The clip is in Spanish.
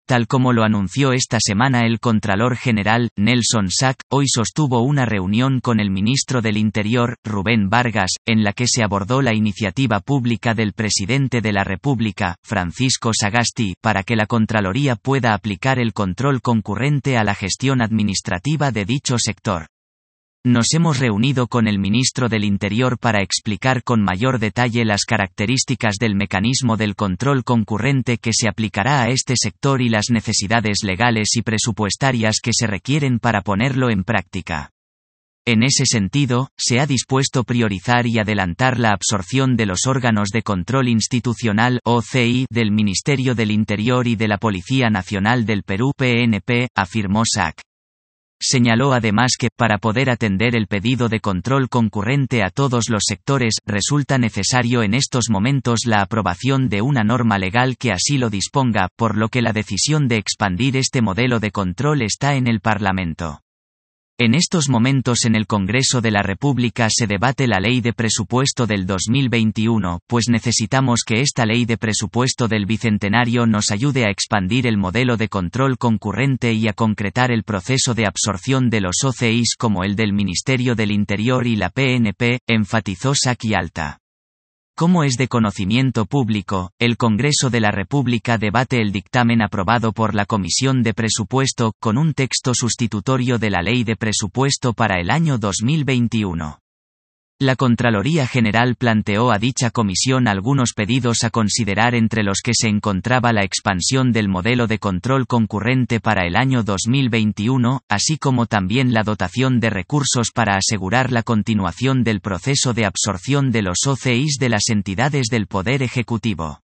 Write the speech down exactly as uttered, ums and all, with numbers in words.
Tal como lo anunció esta semana el Contralor General, Nelson Sach, hoy sostuvo una reunión con el ministro del Interior, Rubén Vargas, en la que se abordó la iniciativa pública del presidente de la República, Francisco Sagasti, para que la Contraloría pueda aplicar el control concurrente a la gestión administrativa de dicho sector. Nos hemos reunido con el ministro del Interior para explicar con mayor detalle las características del mecanismo del control concurrente que se aplicará a este sector y las necesidades legales y presupuestarias que se requieren para ponerlo en práctica. En ese sentido, se ha dispuesto priorizar y adelantar la absorción de los órganos de control institucional O C I del Ministerio del Interior y de la Policía Nacional del Perú P N P, afirmó Sach. Señaló además que, para poder atender el pedido de control concurrente a todos los sectores, resulta necesario en estos momentos la aprobación de una norma legal que así lo disponga, por lo que la decisión de expandir este modelo de control está en el Parlamento. En estos momentos en el Congreso de la República se debate la Ley de Presupuesto del dos mil veintiuno, pues necesitamos que esta Ley de Presupuesto del Bicentenario nos ayude a expandir el modelo de control concurrente y a concretar el proceso de absorción de los O C Is como el del Ministerio del Interior y la P N P, enfatizó Sach y Alta. Como es de conocimiento público, el Congreso de la República debate el dictamen aprobado por la Comisión de Presupuesto, con un texto sustitutorio de la Ley de Presupuesto para el año dos mil veintiuno. La Contraloría General planteó a dicha comisión algunos pedidos a considerar, entre los que se encontraba la expansión del modelo de control concurrente para el año dos mil veintiuno, así como también la dotación de recursos para asegurar la continuación del proceso de absorción de los O C Is de las entidades del Poder Ejecutivo.